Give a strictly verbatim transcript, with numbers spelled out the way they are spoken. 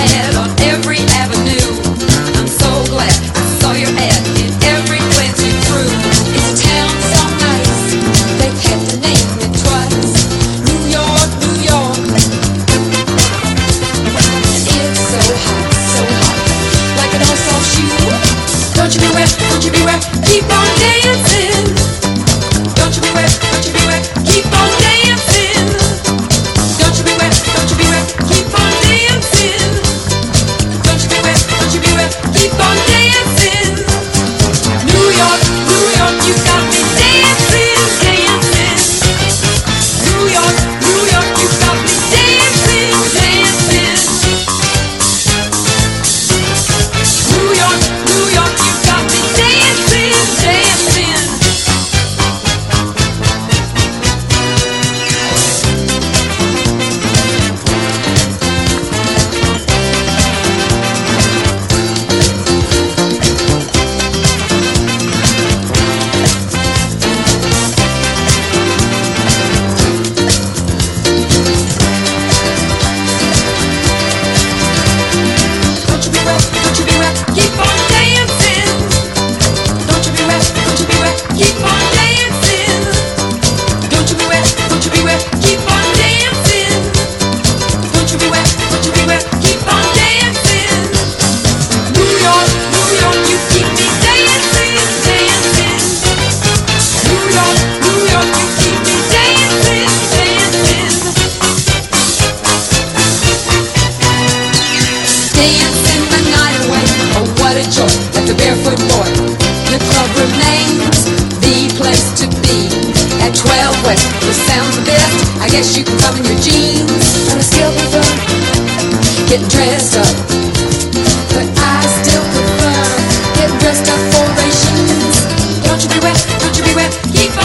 ad on every avenue. I'm so glad I saw your ad in every place you threw. It's a town so nice, they had to name it twice. New York, New York. And it's so hot, so hot, like an all-soft shoe. Don't you beware, don't you beware, keep on dancing. Don't you beware, don't you beware, keep on dancing. Don't you beware, don't you beware, keep on dancing. Don't you beware, don't you beware, keep on dancing. New York, New York, you got me dancing, dancing. New York, New York, you got me dancing, dancing. New York, New York, you got me dancing, dancing. Don't you beware, don't you beware, keep on dancing. Don't you beware, don't you beware, keep on dancing. Don't you beware, don't you beware, keep on dancing. Don't you beware, don't you beware, keep on dancing. New York, New York, you keep me dancing, dancing. New York, New York, you keep me dancing, dancing. Dancing the night away, oh what a joy, like the barefoot boy. The club remains the place to be. At twelve West, the sound's the best. I guess you can come in your jeans and I still prefer getting dressed up. But I still prefer getting dressed up for rations. Don't you beware, don't you beware, keep on